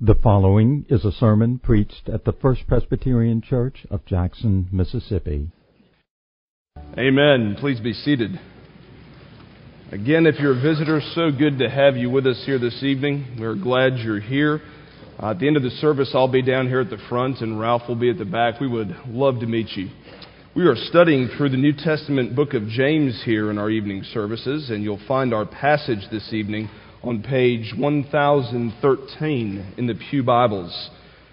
The following is a sermon preached at the First Presbyterian Church of Jackson, Mississippi. Amen. Please be seated. Again, if you're a visitor, so good to have you with us here this evening. We're glad you're here. At the end of the service, I'll be down here at the front and Ralph will be at the back. We would love to meet you. We are studying through the New Testament book of James here in our evening services, and you'll find our passage this evening on page 1013 in the Pew Bibles.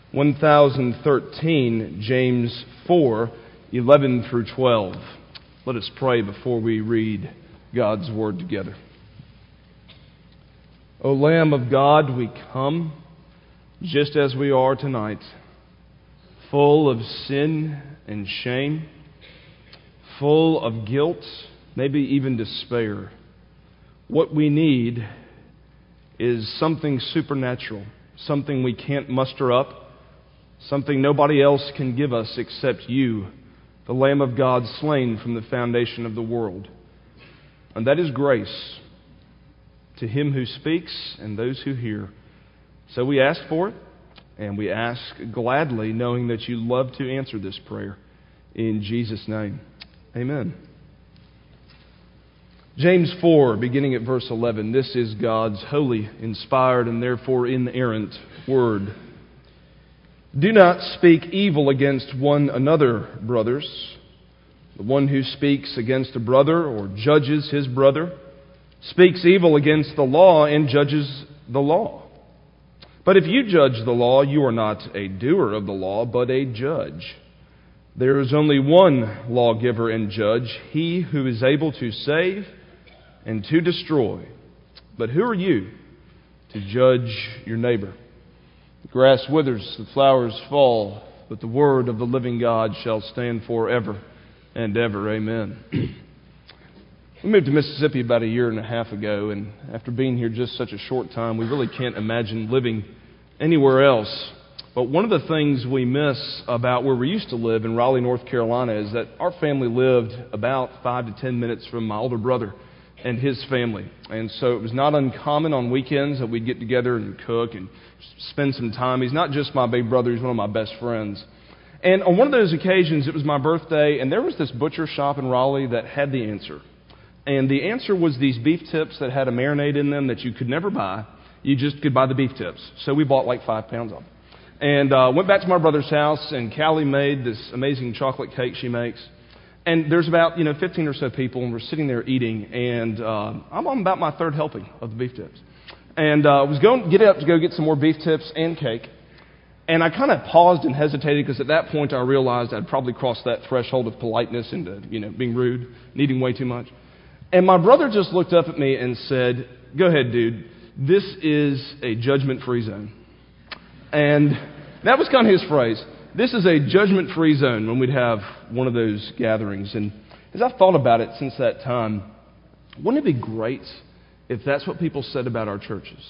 1013, James 4, 11 through 12. Let us pray before we read God's Word together. O Lamb of God, we come just as we are tonight, full of sin and shame, full of guilt, maybe even despair. What we need is something supernatural, something we can't muster up, something nobody else can give us except you, the Lamb of God slain from the foundation of the world. And that is grace to him who speaks and those who hear. So we ask for it, and we ask gladly, knowing that you love to answer this prayer. In Jesus' name, amen. James 4, beginning at verse 11. This is God's holy, inspired, and therefore inerrant Word. Do not speak evil against one another, brothers. The one who speaks against a brother or judges his brother speaks evil against the law and judges the law. But if you judge the law, you are not a doer of the law, but a judge. There is only one lawgiver and judge, he who is able to save and to destroy. But who are you to judge your neighbor? The grass withers, the flowers fall, but the word of the living God shall stand forever and ever. Amen. We moved to Mississippi about 1.5 years ago, and after being here just such a short time, we really can't imagine living anywhere else. But one of the things we miss about where we used to live in Raleigh, North Carolina, is that our family lived about 5 to 10 minutes from my older brother and his family. And so it was not uncommon on weekends that we'd get together and cook and spend some time. He's not just my big brother, he's one of my best friends. And on one of those occasions, it was my birthday, and there was this butcher shop in Raleigh that had the answer. And the answer was these beef tips that had a marinade in them that you could never buy. You just could buy the beef tips. So we bought like 5 pounds of them. And went back to my brother's house, and Callie made this amazing chocolate cake she makes. And there's about 15 or so people, and we're sitting there eating, and I'm on about my third helping of the beef tips. And was going to get up to go get some more beef tips and cake. And I kind of paused and hesitated, because at that point I realized I'd probably crossed that threshold of politeness into being rude, and eating way too much. And my brother just looked up at me and said, "Go ahead, dude. This is a judgment-free zone." And that was kind of his phrase. This is a judgment-free zone when we'd have one of those gatherings. And as I've thought about it since that time, wouldn't it be great if that's what people said about our churches?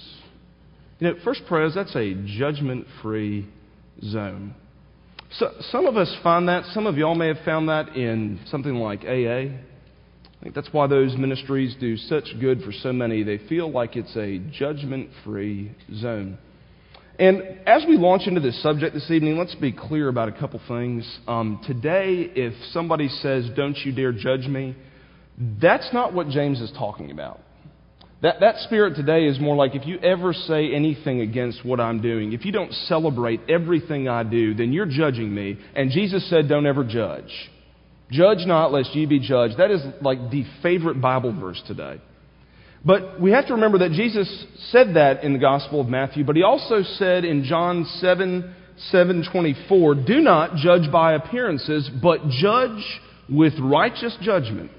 First Pres, that's a judgment-free zone. So some of us find that. Some of y'all may have found that in something like AA. I think that's why those ministries do such good for so many. They feel like it's a judgment-free zone. And as we launch into this subject this evening, let's be clear about a couple things. Today, if somebody says, "Don't you dare judge me," that's not what James is talking about. That spirit today is more like, if you ever say anything against what I'm doing, if you don't celebrate everything I do, then you're judging me. And Jesus said, "Don't ever judge. Judge not, lest ye be judged." That is like the favorite Bible verse today. But we have to remember that Jesus said that in the Gospel of Matthew, but he also said in John 7:24, "Do not judge by appearances, but judge with righteous judgment."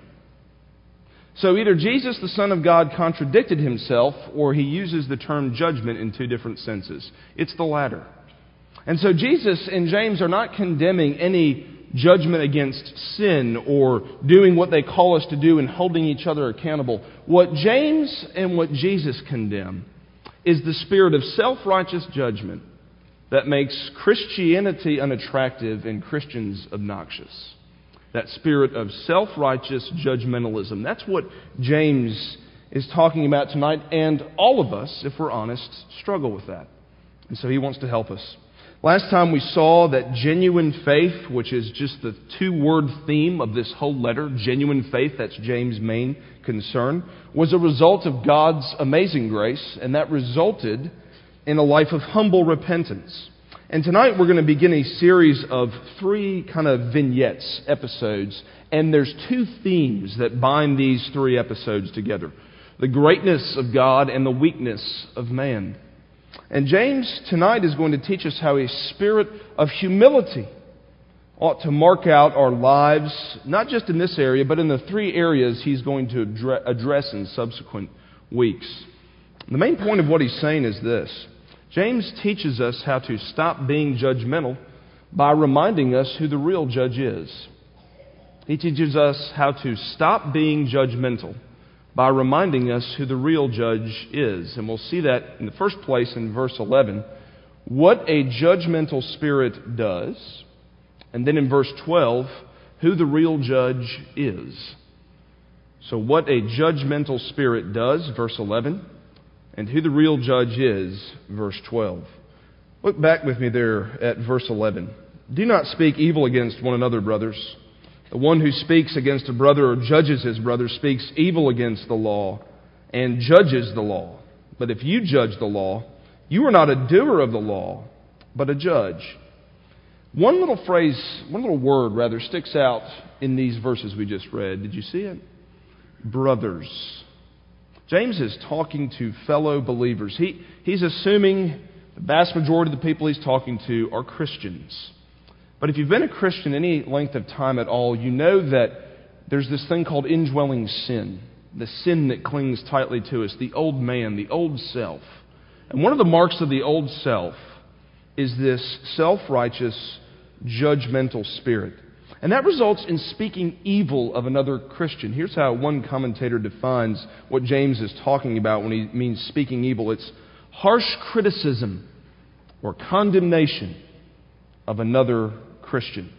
So either Jesus, the Son of God, contradicted himself, or he uses the term judgment in two different senses. It's the latter. And so Jesus and James are not condemning any judgment against sin or doing what they call us to do and holding each other accountable. What James and what Jesus condemn is the spirit of self-righteous judgment that makes Christianity unattractive and Christians obnoxious. That spirit of self-righteous judgmentalism. That's what James is talking about tonight, and all of us, if we're honest, struggle with that. And so he wants to help us. Last time we saw that genuine faith, which is just the two-word theme of this whole letter, genuine faith, that's James' main concern, was a result of God's amazing grace, and that resulted in a life of humble repentance. And tonight we're going to begin a series of 3 kind of vignettes, episodes, and there's 2 themes that bind these 3 episodes together: the greatness of God and the weakness of man. And James tonight is going to teach us how a spirit of humility ought to mark out our lives, not just in this area, but in the 3 areas he's going to address in subsequent weeks. The main point of what he's saying is this: James teaches us how to stop being judgmental by reminding us who the real judge is. He teaches us how to stop being judgmental by reminding us who the real judge is. And we'll see that in the first place in verse 11, what a judgmental spirit does. And then in verse 12, who the real judge is. So what a judgmental spirit does, verse 11, and who the real judge is, verse 12. Look back with me there at verse 11. Do not speak evil against one another, brothers. The one who speaks against a brother or judges his brother speaks evil against the law and judges the law. But if you judge the law, you are not a doer of the law, but a judge. One little word sticks out in these verses we just read. Did you see it? Brothers. James is talking to fellow believers. He's assuming the vast majority of the people he's talking to are Christians. But if you've been a Christian any length of time at all, you know that there's this thing called indwelling sin. The sin that clings tightly to us, the old man, the old self. And one of the marks of the old self is this self-righteous, judgmental spirit. And that results in speaking evil of another Christian. Here's how one commentator defines what James is talking about when he means speaking evil. It's harsh criticism or condemnation of another Christian.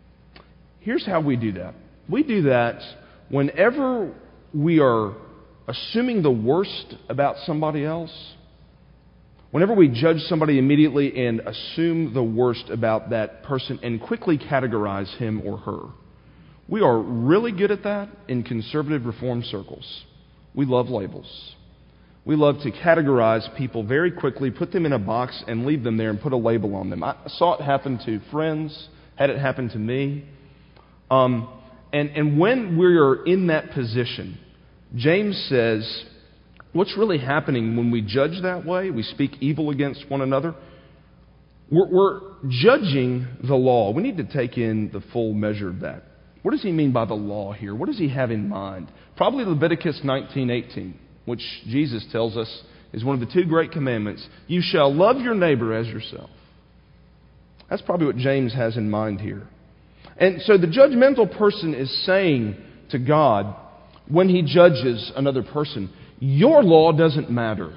Here's how we do that. We do that whenever we are assuming the worst about somebody else. Whenever we judge somebody immediately and assume the worst about that person and quickly categorize him or her. We are really good at that in conservative reform circles. We love labels. We love to categorize people very quickly, put them in a box, and leave them there and put a label on them. I saw it happen to friends, had it happen to me. And when we're in that position, James says, what's really happening when we judge that way, we speak evil against one another, we're judging the law. We need to take in the full measure of that. What does he mean by the law here? What does he have in mind? Probably Leviticus 19:18. Which Jesus tells us is one of the 2 great commandments. You shall love your neighbor as yourself. That's probably what James has in mind here. And so the judgmental person is saying to God, when he judges another person, your law doesn't matter.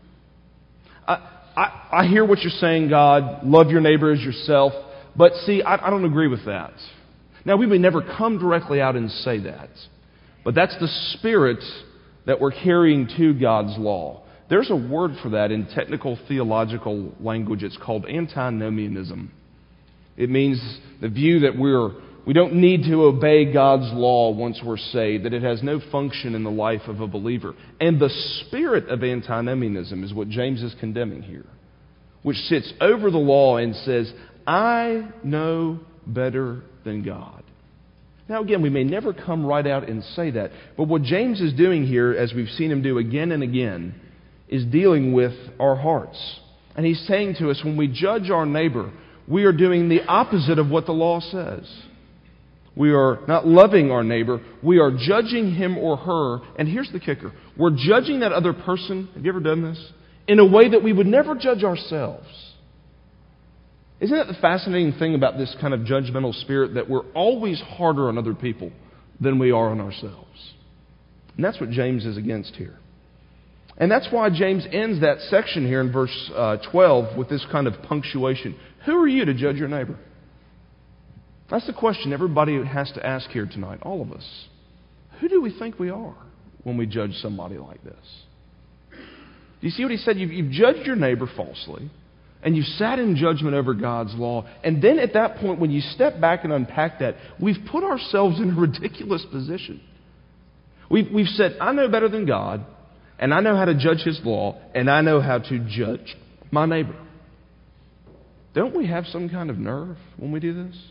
I hear what you're saying, God, love your neighbor as yourself, but see, I don't agree with that. Now, we may never come directly out and say that, but that's the spirit that we're carrying to God's law. There's a word for that in technical theological language. It's called antinomianism. It means the view that we don't need to obey God's law once we're saved, that it has no function in the life of a believer. And the spirit of antinomianism is what James is condemning here, which sits over the law and says, I know better than God. Now again, we may never come right out and say that, but what James is doing here, as we've seen him do again and again, is dealing with our hearts. And he's saying to us, when we judge our neighbor, we are doing the opposite of what the law says. We are not loving our neighbor, we are judging him or her, and here's the kicker. We're judging that other person, have you ever done this? In a way that we would never judge ourselves. Isn't that the fascinating thing about this kind of judgmental spirit, that we're always harder on other people than we are on ourselves? And that's what James is against here. And that's why James ends that section here in verse 12 with this kind of punctuation. Who are you to judge your neighbor? That's the question everybody has to ask here tonight, all of us. Who do we think we are when we judge somebody like this? Do you see what he said? You've judged your neighbor falsely. and you sat in judgment over God's law. And then at that point, when you step back and unpack that, we've put ourselves in a ridiculous position. We've said, I know better than God, and I know how to judge His law, and I know how to judge my neighbor. Don't we have some kind of nerve when we do this?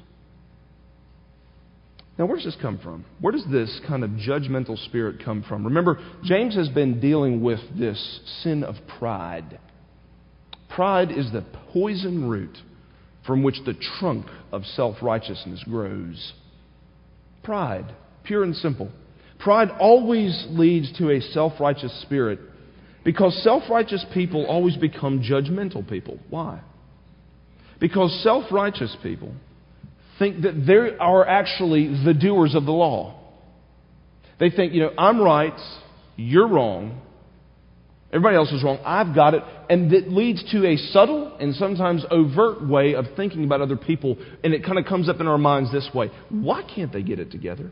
Now, where does this come from? Where does this kind of judgmental spirit come from? Remember, James has been dealing with this sin of pride. Pride is the poison root from which the trunk of self-righteousness grows. Pride, pure and simple. Pride always leads to a self-righteous spirit because self-righteous people always become judgmental people. Why? Because self-righteous people think that they are actually the doers of the law. They think, I'm right, you're wrong, everybody else is wrong, I've got it. And it leads to a subtle and sometimes overt way of thinking about other people. And it kind of comes up in our minds this way. Why can't they get it together?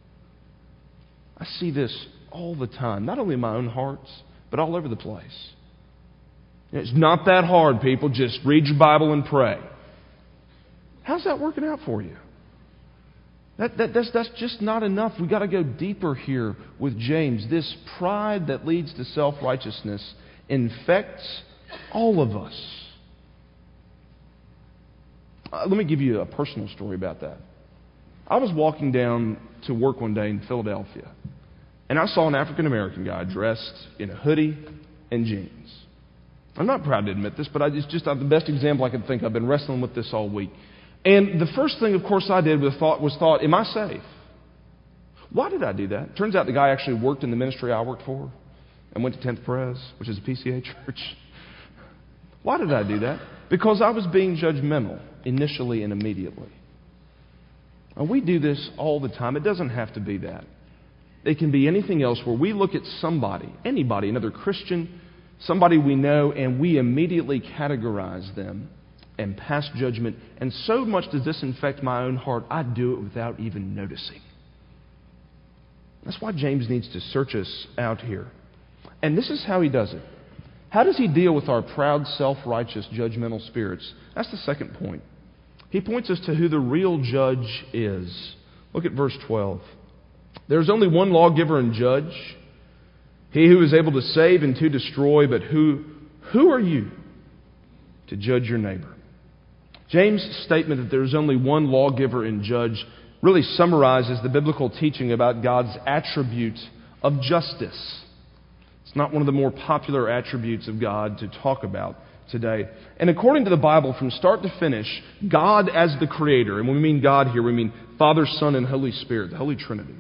I see this all the time, not only in my own hearts, but all over the place. It's not that hard, people. Just read your Bible and pray. How's that working out for you? That's just not enough. We've got to go deeper here with James. This pride that leads to self-righteousness infects all of us. Let me give you a personal story about that. I was walking down to work one day in Philadelphia, and I saw an African-American guy dressed in a hoodie and jeans. I'm not proud to admit this, but it's just the best example I can think of. I've been wrestling with this all week. And the first thing, of course, I did was thought, am I safe? Why did I do that? Turns out the guy actually worked in the ministry I worked for and went to 10th Pres, which is a PCA church. Why did I do that? Because I was being judgmental initially and immediately. And we do this all the time. It doesn't have to be that. It can be anything else where we look at somebody, anybody, another Christian, somebody we know, and we immediately categorize them and pass judgment. And so much does this infect my own heart, I do it without even noticing. That's why James needs to search us out here. And this is how he does it. How does he deal with our proud, self-righteous, judgmental spirits? That's the second point. He points us to who the real judge is. Look at verse 12. There's only one lawgiver and judge, He who is able to save and to destroy, but who are you to judge your neighbor? James' statement that there's only one lawgiver and judge really summarizes the biblical teaching about God's attribute of justice. It's not one of the more popular attributes of God to talk about today. And according to the Bible, from start to finish, God as the Creator, and when we mean God here, we mean Father, Son, and Holy Spirit, the Holy Trinity.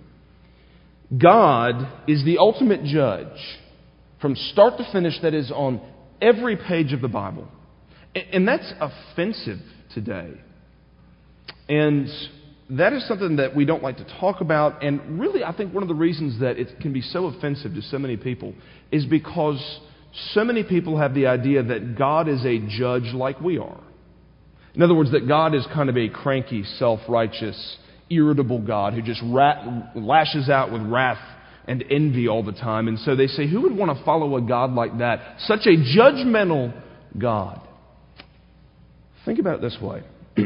God is the ultimate judge from start to finish that is on every page of the Bible. And that's offensive today. And that is something that we don't like to talk about. And really, I think one of the reasons that it can be so offensive to so many people is because so many people have the idea that God is a judge like we are. In other words, that God is kind of a cranky, self-righteous, irritable God who just lashes out with wrath and envy all the time. And so they say, who would want to follow a God like that? Such a judgmental God. Think about it this way.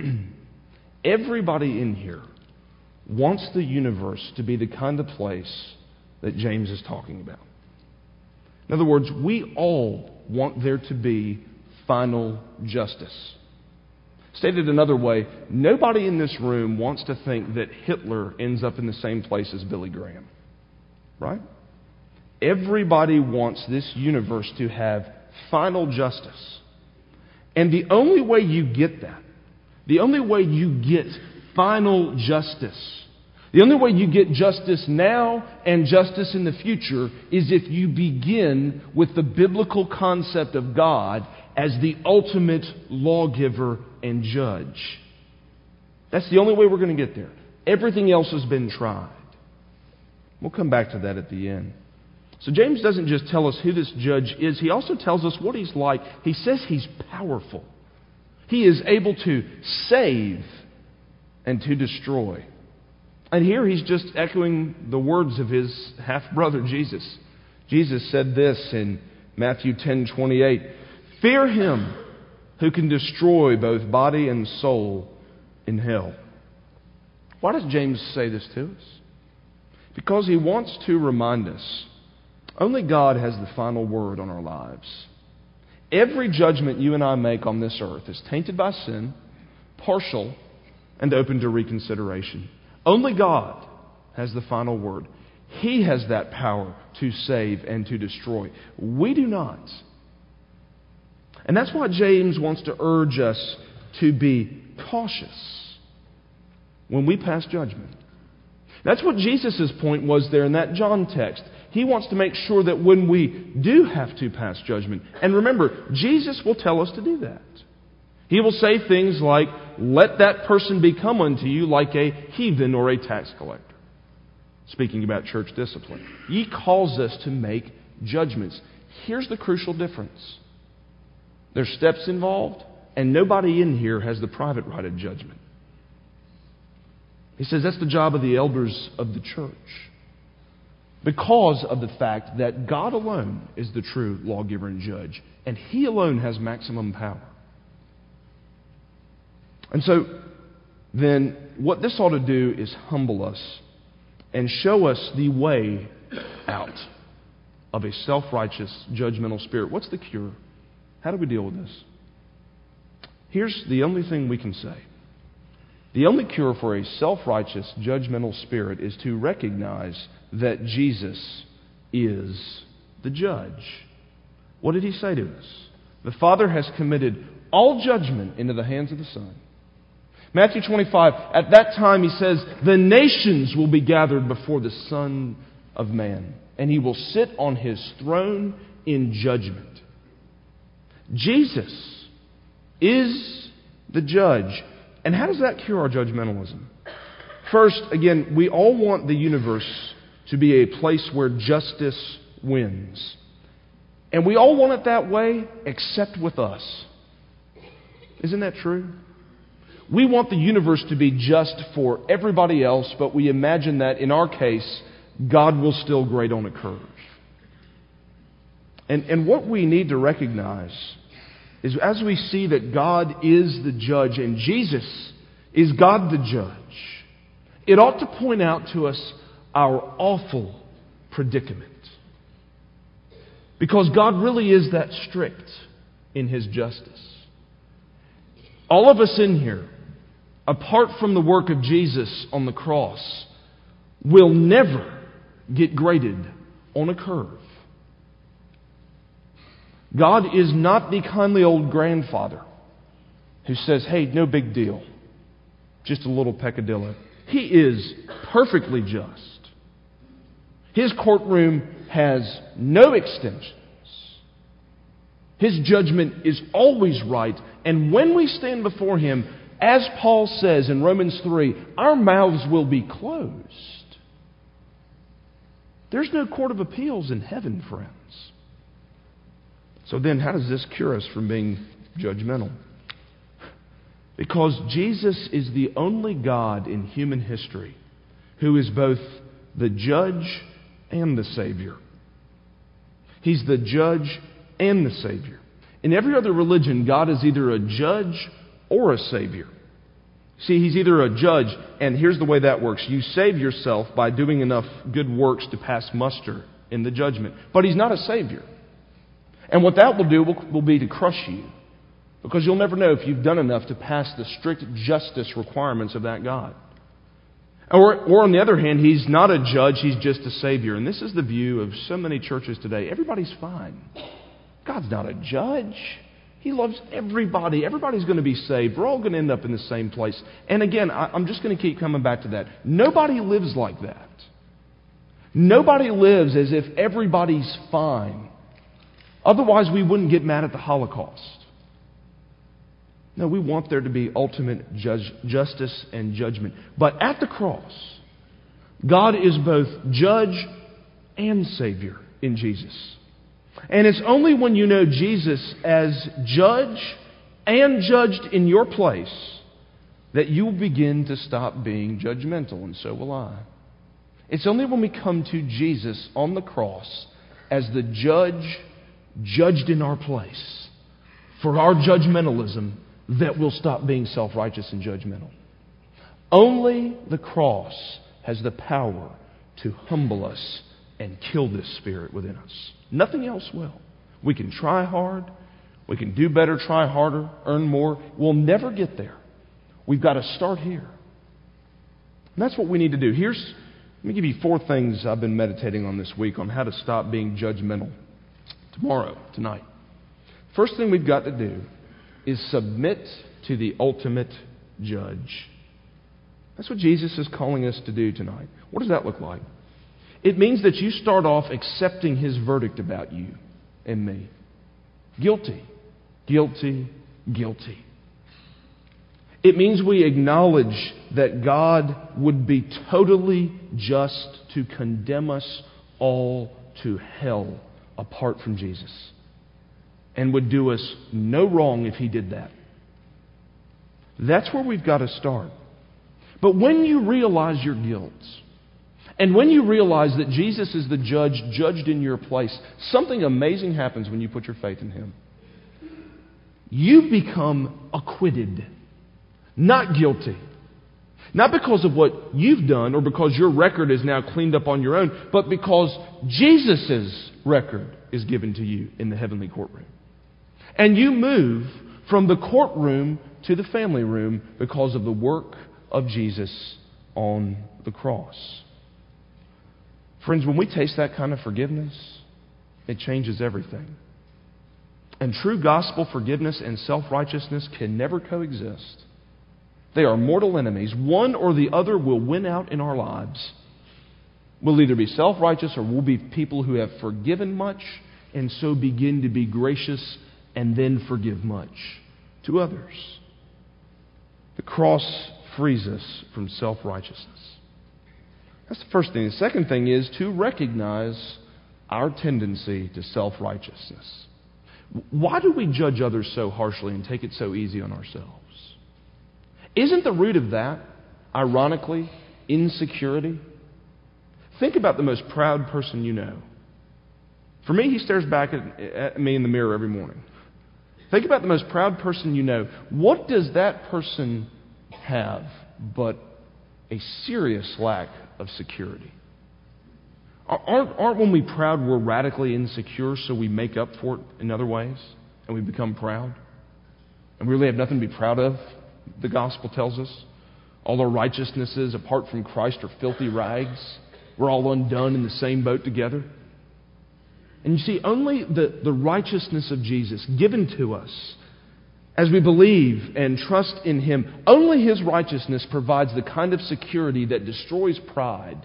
Everybody in here wants the universe to be the kind of place that James is talking about. In other words, we all want there to be final justice. Stated another way, nobody in this room wants to think that Hitler ends up in the same place as Billy Graham. Right? Everybody wants this universe to have final justice. And the only way you get that, the only way you get final justice, the only way you get justice now and justice in the future is if you begin with the biblical concept of God as the ultimate lawgiver and judge. That's the only way we're going to get there. Everything else has been tried. We'll come back to that at the end. So James doesn't just tell us who this judge is. He also tells us what he's like. He says he's powerful. He is able to save and to destroy. And here he's just echoing the words of his half-brother Jesus. Jesus said this in Matthew 10:28. Fear him who can destroy both body and soul in hell. Why does James say this to us? Because he wants to remind us only God has the final word on our lives. Every judgment you and I make on this earth is tainted by sin, partial, and open to reconsideration. Only God has the final word. He has that power to save and to destroy. We do not. And that's why James wants to urge us to be cautious when we pass judgment. That's what Jesus' point was there in that John text. He wants to make sure that when we do have to pass judgment, and remember, Jesus will tell us to do that. He will say things like, "Let that person become unto you like a heathen or a tax collector." Speaking about church discipline. He calls us to make judgments. Here's the crucial difference. There's steps involved, and nobody in here has the private right of judgment. He says that's the job of the elders of the church, because of the fact that God alone is the true lawgiver and judge, and He alone has maximum power. And so, then, what this ought to do is humble us and show us the way out of a self-righteous, judgmental spirit. What's the cure? How do we deal with this? Here's the only thing we can say. The only cure for a self-righteous, judgmental spirit is to recognize that Jesus is the judge. What did He say to us? The Father has committed all judgment into the hands of the Son. Matthew 25, at that time He says, the nations will be gathered before the Son of Man, and He will sit on His throne in judgment. Jesus is the judge. And how does that cure our judgmentalism? First, again, we all want the universe to be a place where justice wins. And we all want it that way, except with us. Isn't that true? We want the universe to be just for everybody else, but we imagine that in our case, God will still grade on a curve. And what we need to recognize is as we see that God is the judge and Jesus is God the judge, it ought to point out to us our awful predicament. Because God really is that strict in His justice. All of us in here, apart from the work of Jesus on the cross, will never get graded on a curve. God is not the kindly old grandfather who says, hey, no big deal, just a little peccadillo. He is perfectly just. His courtroom has no extensions. His judgment is always right. And when we stand before Him, as Paul says in Romans 3, our mouths will be closed. There's no court of appeals in heaven, friends. So then, how does this cure us from being judgmental? Because Jesus is the only God in human history who is both the judge and the Savior. He's the judge and the Savior. In every other religion, God is either a judge or a Savior. See, He's either a judge, and here's the way that works. You save yourself by doing enough good works to pass muster in the judgment. But He's not a Savior. And what that will do will be to crush you. Because you'll never know if you've done enough to pass the strict justice requirements of that God. Or on the other hand, He's not a judge, He's just a Savior. And this is the view of so many churches today. Everybody's fine. God's not a judge. He loves everybody. Everybody's going to be saved. We're all going to end up in the same place. And again, I'm just going to keep coming back to that. Nobody lives like that. Nobody lives as if everybody's fine. Otherwise, we wouldn't get mad at the Holocaust. No, we want there to be ultimate justice and judgment. But at the cross, God is both judge and Savior in Jesus. And it's only when you know Jesus as judge and judged in your place that you will begin to stop being judgmental, and so will I. It's only when we come to Jesus on the cross as the judge judged in our place, for our judgmentalism that we'll stop being self-righteous and judgmental. Only the cross has the power to humble us and kill this spirit within us. Nothing else will. We can try hard. We can do better, try harder, earn more. We'll never get there. We've got to start here. And that's what we need to do. Let me give you 4 things I've been meditating on this week on how to stop being judgmental tonight. First thing we've got to do is submit to the ultimate judge. That's what Jesus is calling us to do tonight. What does that look like? It means that you start off accepting His verdict about you and me. Guilty, guilty, guilty. It means we acknowledge that God would be totally just to condemn us all to hell apart from Jesus, and would do us no wrong if He did that. That's where we've got to start. But when you realize your guilt, and when you realize that Jesus is the judge judged in your place, something amazing happens when you put your faith in Him. You become acquitted, not guilty. Not because of what you've done or because your record is now cleaned up on your own, but because Jesus' record is given to you in the heavenly courtroom. And you move from the courtroom to the family room because of the work of Jesus on the cross. Friends, when we taste that kind of forgiveness, it changes everything. And true gospel forgiveness and self-righteousness can never coexist. They are mortal enemies. One or the other will win out in our lives. We'll either be self-righteous or we'll be people who have forgiven much and so begin to be gracious and then forgive much to others. The cross frees us from self-righteousness. That's the first thing. The second thing is to recognize our tendency to self-righteousness. Why do we judge others so harshly and take it so easy on ourselves? Isn't the root of that, ironically, insecurity? Think about the most proud person you know. For me, he stares back at me in the mirror every morning. Think about the most proud person you know. What does that person have but a serious lack of security? Aren't when we proud, we're radically insecure, so we make up for it in other ways, and we become proud? And we really have nothing to be proud of, the gospel tells us. All our righteousnesses apart from Christ are filthy rags. We're all undone in the same boat together. And you see, only the righteousness of Jesus given to us as we believe and trust in Him, only His righteousness provides the kind of security that destroys pride.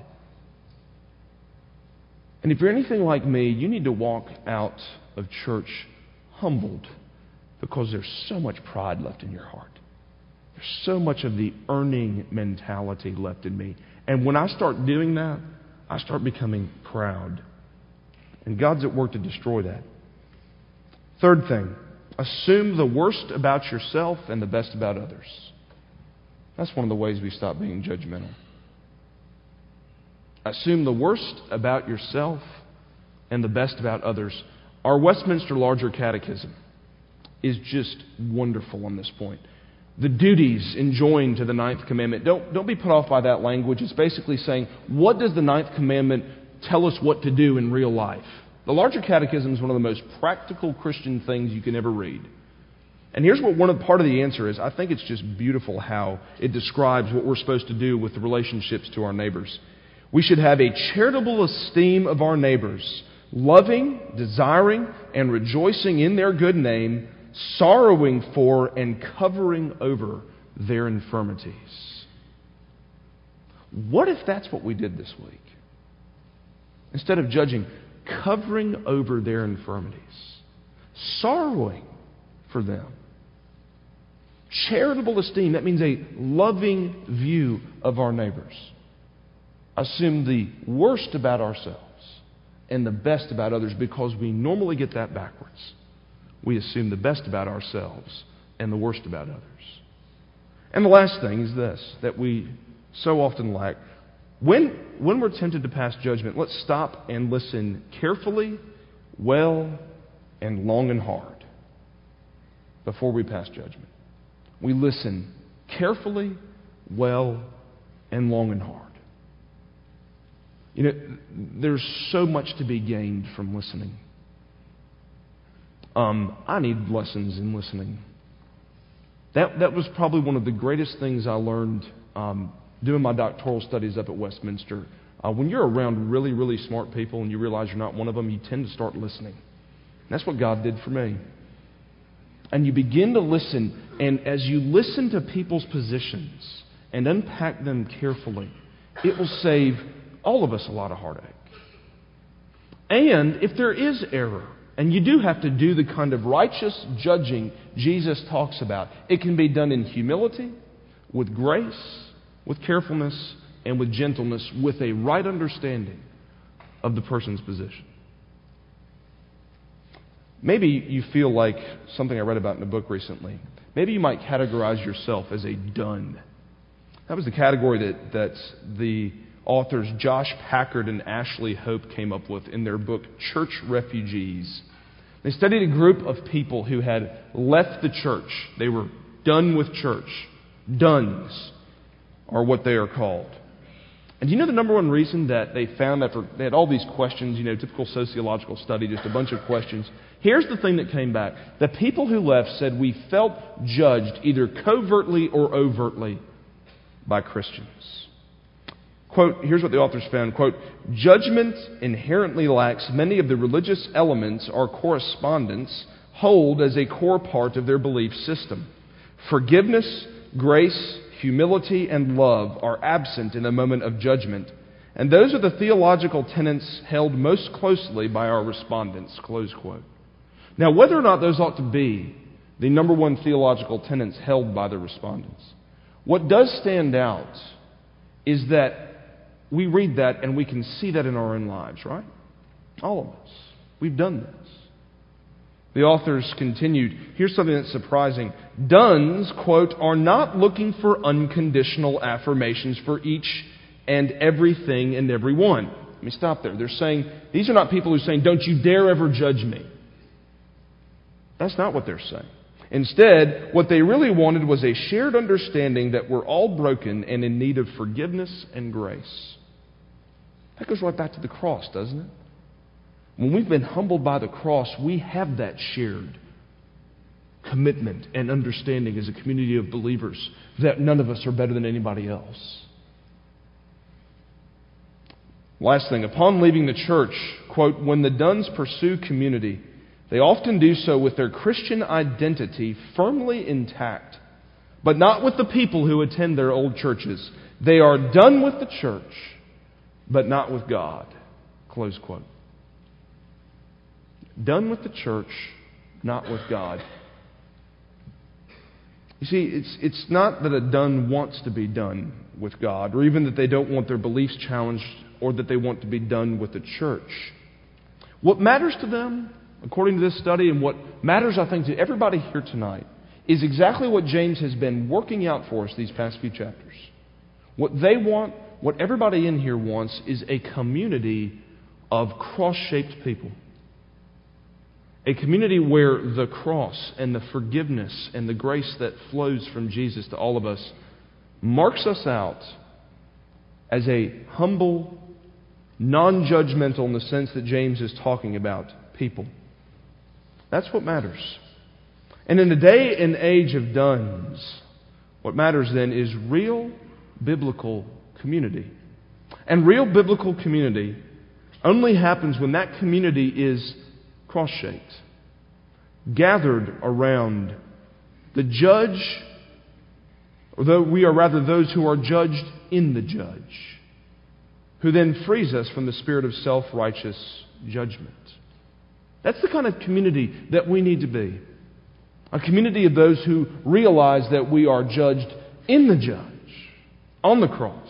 And if you're anything like me, you need to walk out of church humbled because there's so much pride left in your heart. There's so much of the earning mentality left in me. And when I start doing that, I start becoming proud. And God's at work to destroy that. Third thing, assume the worst about yourself and the best about others. That's one of the ways we stop being judgmental. Assume the worst about yourself and the best about others. Our Westminster Larger Catechism is just wonderful on this point. The duties enjoined to the ninth commandment. Don't be put off by that language. It's basically saying, what does the ninth commandment tell us what to do in real life? The Larger Catechism is one of the most practical Christian things you can ever read. And here's what part of the answer is. I think it's just beautiful how it describes what we're supposed to do with the relationships to our neighbors. We should have a charitable esteem of our neighbors, loving, desiring, and rejoicing in their good name, sorrowing for and covering over their infirmities. What if that's what we did this week? Instead of judging, covering over their infirmities, sorrowing for them. Charitable esteem, that means a loving view of our neighbors. Assume the worst about ourselves and the best about others, because we normally get that backwards. We assume the best about ourselves and the worst about others. And the last thing is this, that we so often lack. When we're tempted to pass judgment, let's stop and listen carefully, well, and long and hard. before we pass judgment. We listen carefully, well, and long and hard. You know, there's so much to be gained from listening. I need lessons in listening. That was probably one of the greatest things I learned doing my doctoral studies up at Westminster. When you're around really, really smart people and you realize you're not one of them, you tend to start listening. And that's what God did for me. And you begin to listen, and as you listen to people's positions and unpack them carefully, it will save all of us a lot of heartache. And if there is error, and you do have to do the kind of righteous judging Jesus talks about, it can be done in humility, with grace, with carefulness, and with gentleness, with a right understanding of the person's position. Maybe you feel like something I read about in a book recently. Maybe you might categorize yourself as a done. That was the category that the authors Josh Packard and Ashley Hope came up with in their book, Church Refugees. They studied a group of people who had left the church. They were done with church. Duns are what they are called. And do you know the number one reason that they found after they had all these questions, typical sociological study, just a bunch of questions. Here's the thing that came back. The people who left said we felt judged either covertly or overtly by Christians. Quote, here's what the authors found. Quote, judgment inherently lacks many of the religious elements our correspondents hold as a core part of their belief system. Forgiveness, grace, humility, and love are absent in a moment of judgment, and those are the theological tenets held most closely by our respondents, close quote. Now, whether or not those ought to be the number one theological tenets held by the respondents, what does stand out is that we read that and we can see that in our own lives, right? All of us. We've done this. The authors continued, here's something that's surprising. Duns, quote, are not looking for unconditional affirmations for each and everything and everyone. Let me stop there. They're saying, these are not people who are saying, don't you dare ever judge me. That's not what they're saying. Instead, what they really wanted was a shared understanding that we're all broken and in need of forgiveness and grace. That goes right back to the cross, doesn't it? When we've been humbled by the cross, we have that shared commitment and understanding as a community of believers that none of us are better than anybody else. Last thing, upon leaving the church, quote, when the Duns pursue community, they often do so with their Christian identity firmly intact, but not with the people who attend their old churches. They are done with the church, but not with God. Close quote. Done with the church, not with God. You see, it's not that a done wants to be done with God, or even that they don't want their beliefs challenged, or that they want to be done with the church. What matters to them, according to this study, and what matters, I think, to everybody here tonight, is exactly what James has been working out for us these past few chapters. What they want, what everybody in here wants, is a community of cross-shaped people. A community where the cross and the forgiveness and the grace that flows from Jesus to all of us marks us out as a humble, non-judgmental, in the sense that James is talking about, people. That's what matters. And in a day and age of duns, what matters then is real biblical community. And real biblical community only happens when that community is cross-shaped, gathered around the judge, or we are rather those who are judged in the judge, who then frees us from the spirit of self-righteous judgment. That's the kind of community that we need to be. A community of those who realize that we are judged in the judge, on the cross,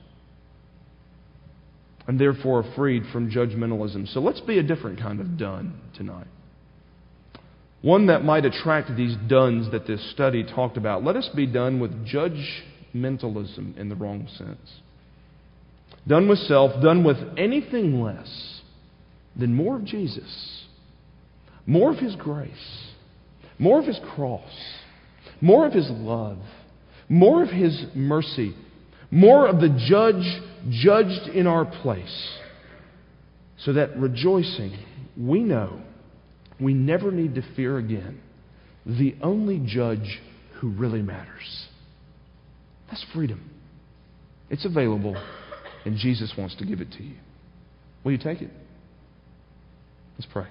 and therefore freed from judgmentalism. So let's be a different kind of done tonight. One that might attract these duns that this study talked about. Let us be done with judgmentalism in the wrong sense. Done with self, done with anything less than more of Jesus, more of His grace, more of His cross, more of His love, more of His mercy, more of the judge judged in our place, so that rejoicing, we know we never need to fear again the only judge who really matters. That's freedom. It's available, and Jesus wants to give it to you. Will you take it? Let's pray.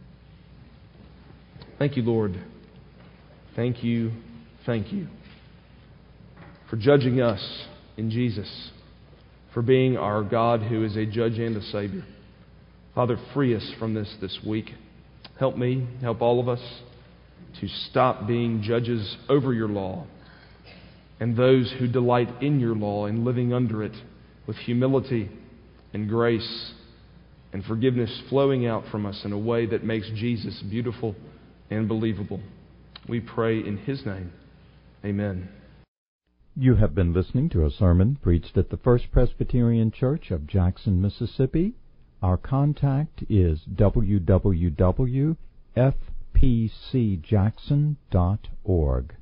Thank you, Lord. Thank you for judging us in Jesus, for being our God who is a judge and a Savior. Father, free us from this week. Help me, help all of us to stop being judges over your law and those who delight in your law and living under it with humility and grace and forgiveness flowing out from us in a way that makes Jesus beautiful and believable. We pray in His name. Amen. You have been listening to a sermon preached at the First Presbyterian Church of Jackson, Mississippi. Our contact is www.fpcjackson.org.